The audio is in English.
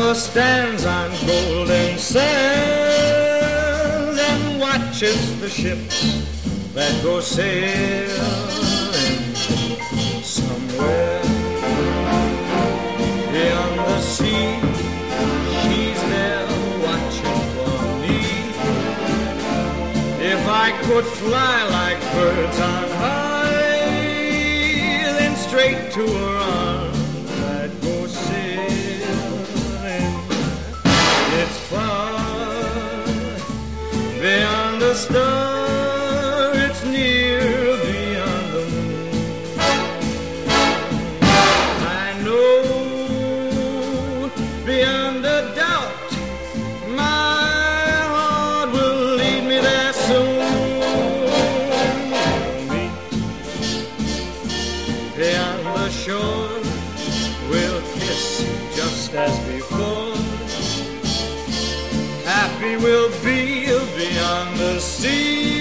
stands on golden sands and watches the ships that go sailing somewhere beyond the sea. She's there watching for me. If I could fly like birds on high, then straight to her arms I'd go sailing. It's far beyond the star, it's near beyond the moon. I know beyond a doubt my heart will lead me there soon. Meet beyond the shore, we'll kiss just as before. Happy we'll be beyond the sea.